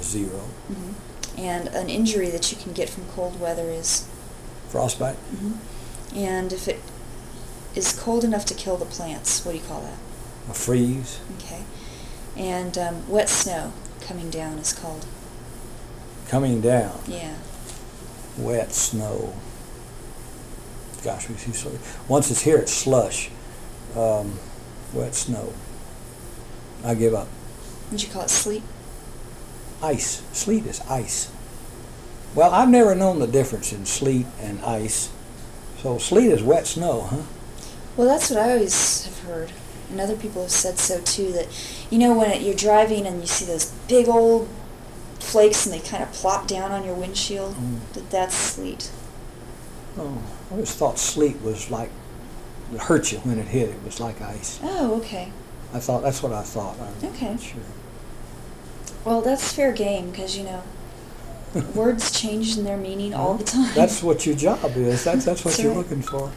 0. Mm-hmm. And an injury that you can get from cold weather is? Frostbite. Mm-hmm. And if it is cold enough to kill the plants, what do you call that? A freeze. Okay. And wet snow coming down is called? Coming down. Yeah. Wet snow. Gosh, we see so. Once it's here, it's slush. Wet snow. I give up. Would you call it sleet? Ice. Sleet is ice. Well, I've never known the difference in sleet and ice. So sleet is wet snow, huh? Well, that's what I always have heard. And other people have said so too, that, you know, when you're driving and you see those big old flakes and they kind of plop down on your windshield, that's sleet. Oh, I always thought sleet was like, it hurt you when it hit. It was like ice. Oh, okay. That's what I thought. I'm Okay. not sure. Well, that's fair game, because, you know, words change in their meaning all the time. That's what your job is. That's what That's you're right. looking for.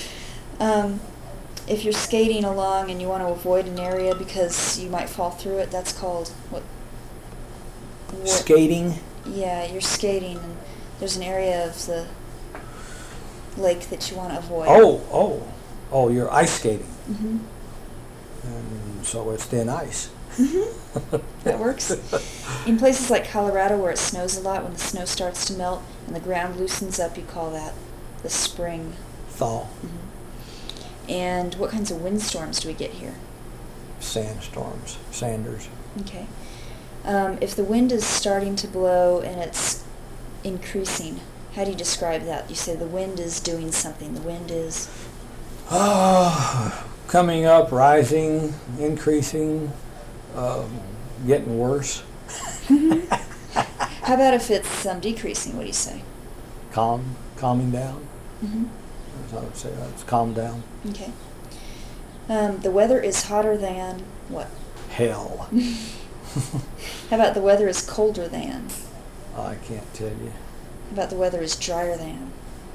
If you're skating along and you want to avoid an area because you might fall through it, that's called what? Skating. Yeah, you're skating and there's an area of the lake that you want to avoid. Oh, you're ice skating. Mm-hmm. And so it's thin ice. Mm-hmm. That works. In places like Colorado where it snows a lot, when the snow starts to melt and the ground loosens up, you call that the spring. Thaw. Mm-hmm. And what kinds of windstorms do we get here? Sandstorms. Sanders. Okay. If the wind is starting to blow and it's increasing, how do you describe that? You say the wind is doing something. The wind is? Coming up, rising, increasing, getting worse. How about if it's decreasing? What do you say? Calming down. Mm-hmm. I would say it's calmed down. Okay. The weather is hotter than what? Hell. How about the weather is colder than? I can't tell you. How about the weather is drier than?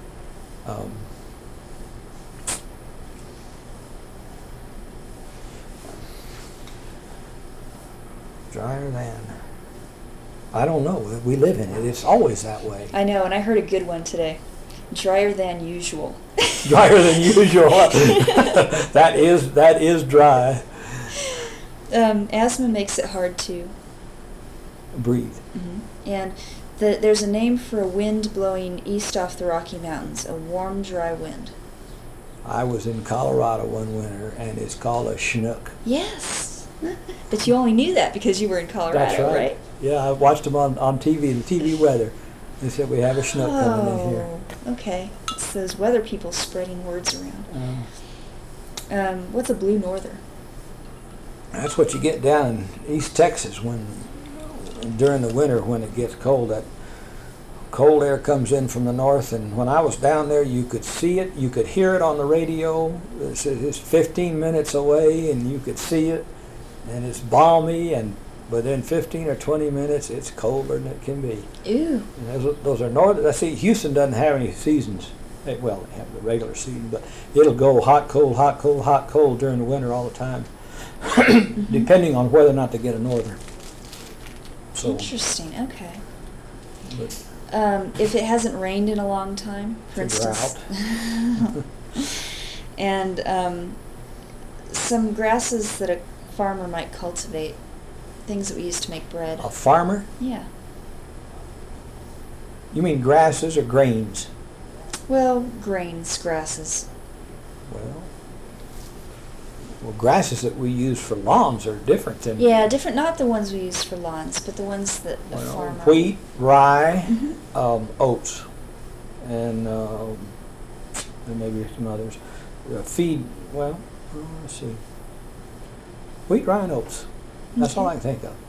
Drier than. I don't know. We live in it. It's always that way. I know, and I heard a good one today. Drier than usual. Drier than usual. That is dry. Asthma makes it hard to Breathe. Mm-hmm. And there's a name for a wind blowing east off the Rocky Mountains, a warm, dry wind. I was in Colorado one winter, and it's called a Chinook. Yes. But you only knew that because you were in Colorado, That's right. Yeah, I watched them on TV, the TV weather. They said we have a Chinook coming in here. Oh, okay. It's those weather people spreading words around. What's a blue norther? That's what you get down in East Texas during the winter when it gets cold. That cold air comes in from the north, and when I was down there, you could see it, you could hear it on the radio. It's 15 minutes away, and you could see it, and it's balmy, and within 15 or 20 minutes, it's colder than it can be. Ew. And those are northern. I see Houston doesn't have any seasons. Well, they have the regular season, but it'll go hot, cold, hot, cold, hot, cold during the winter all the time, depending on whether or not they get a norther. So, interesting. Okay. but If it hasn't rained in a long time, for it's a instance, and some grasses that a farmer might cultivate, things that we used to make bread. a farmer? Yeah. You mean grasses or grains? Well, grains, grasses. Well, grasses that we use for lawns are different than Yeah, different. Not the ones we use for lawns, but the ones that a farmer. wheat, rye, Mhm. oats, and maybe some others. Feed. Well, let's see. Wheat, rye, and oats. That's all I can think of.